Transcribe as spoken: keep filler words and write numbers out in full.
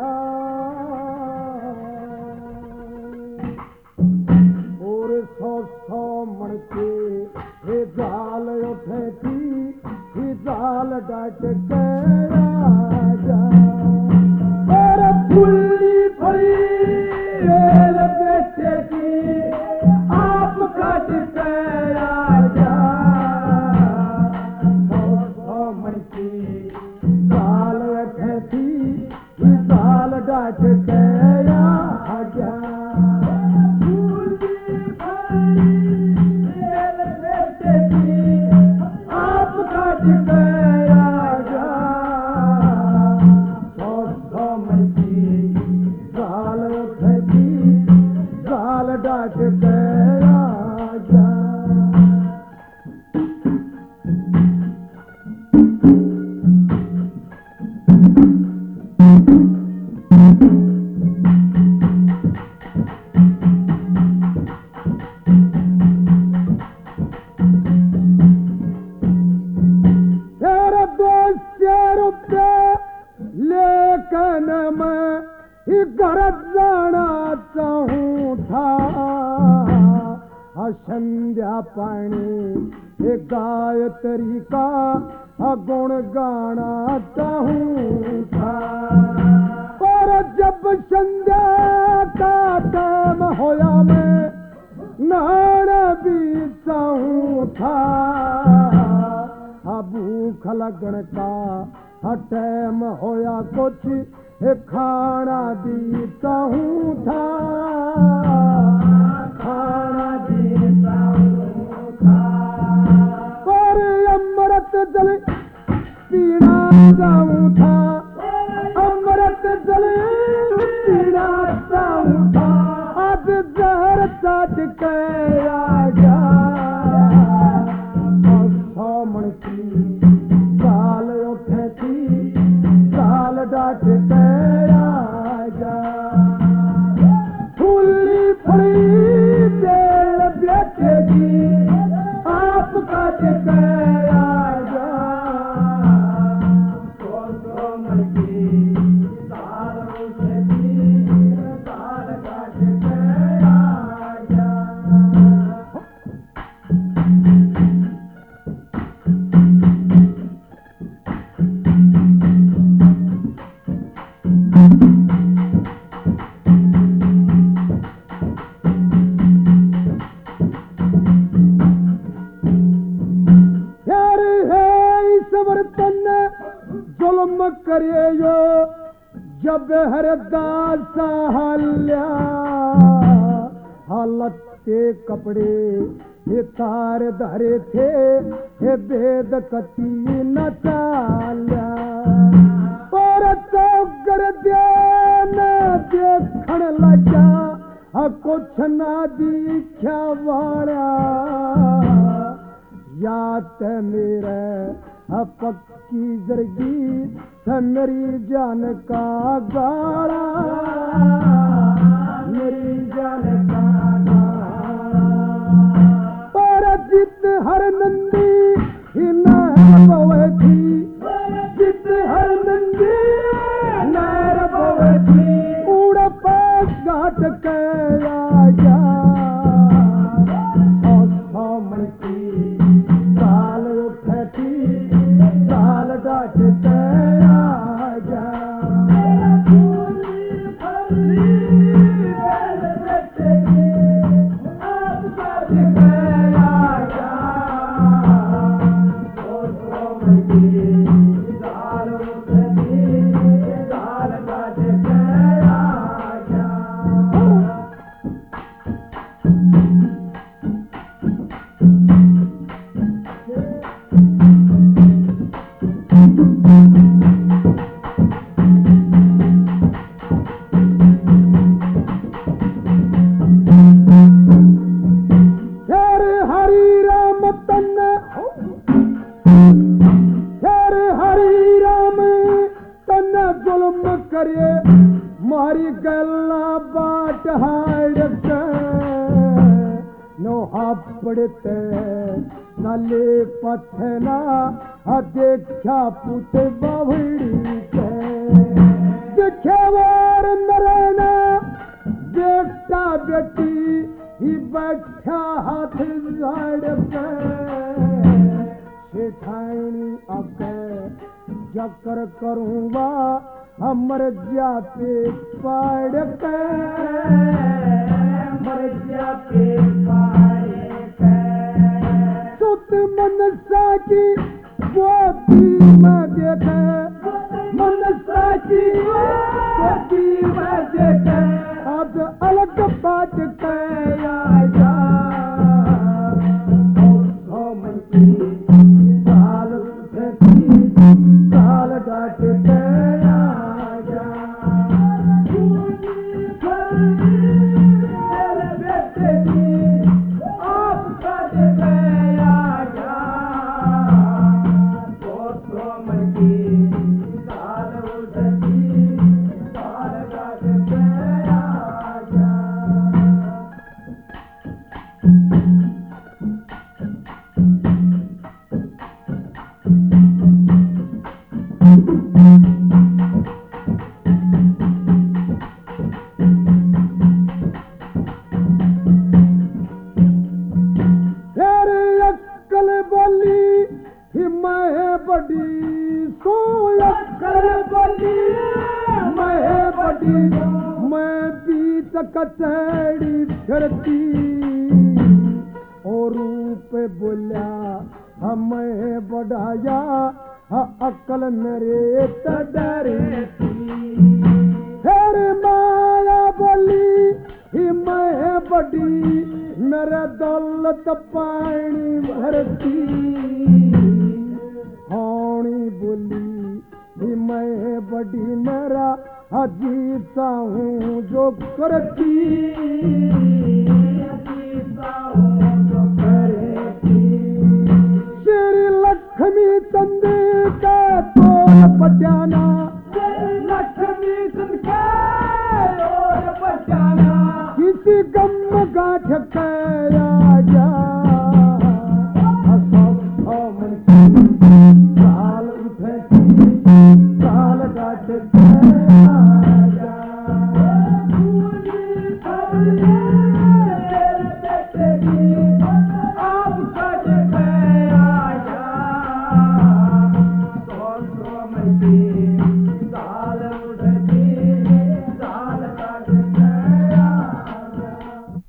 और सौ सौ मणके हे जाल उठे थी ही जाल डाट के राजा और फुल्ली फली रेल बेटे की आप काट के राजा सौ सौ मणके जाल उठे थी ही जाल डाट के राजा लेकिन मैं घर जाना चाहूँ था संध्या पानी गायत्री का गुण गाना चाहूँ था पर जब संध्या का टाइम होया मैं नहाना भी चाहूँ था भूख लगन का टाइम होया कुछ खाना देता हूँ था खाना देता हूँ था पर अमृत जल पीना जाऊँ था अमृत जल पीना जाऊँ था आज जहर चाट के आजा मन की जाल उठे थी जाल डाट के राजा फुल्ली फली तेल बेचेगी आप काट के राजा सौ सौ मन की जाल उठे थी जाल डाट के राजा जुल्म करे यो जब हर दास हल्या हालत के कपड़े ये तार धरे थे हे भेद कती न चाल्या और तो गर्दे न देखण लगा कुछ ना दिखा वाला याद मेरे पक्की जरगी मेरी जान का गाड़ा मेरी जान का पर जित हर नंदी ही नहर बवे थी जित हर नंदी नहर बवे थी उड़ पास घाट के आया मन की जाल उठे थी जाल डाट के आजा आप काट के आजा जाल उठे थी जाल डाट के आजा मारी गला बाट हाड़क नो हापड़ते नले पथना देखा पुत बावड़ी के देखे वो बेटी ही बैठा हाथ झाड़ के सेठानी आके जकर करूँगा हमर जाते पाड़ के मर जाते पाड़ के सुत मनसा की गोदी में देखे मनसा की गोदी में देखे अब अलग बात के आजा मन की साल साल डाट के आजा बेटे की आप काट के आजा तो मन की साल उठती साल डाट के आजा बड़ी सो अक्कल बड़ी मैं बड़ी मैं बीच कचहरी फिरती और रूप बोलिया हमें बढ़ाया अक्कल मेरे तडरती फिर माया बोली ही मैं बड़ी मेरे दौलत पानी भरती होनी बोली मैं बड़ी मेरा अजीता हूँ जो करती श्री लक्ष्मी चंद का तोर पटाना लक्ष्मी चंद का तोर पटाना किसी गम गाठ के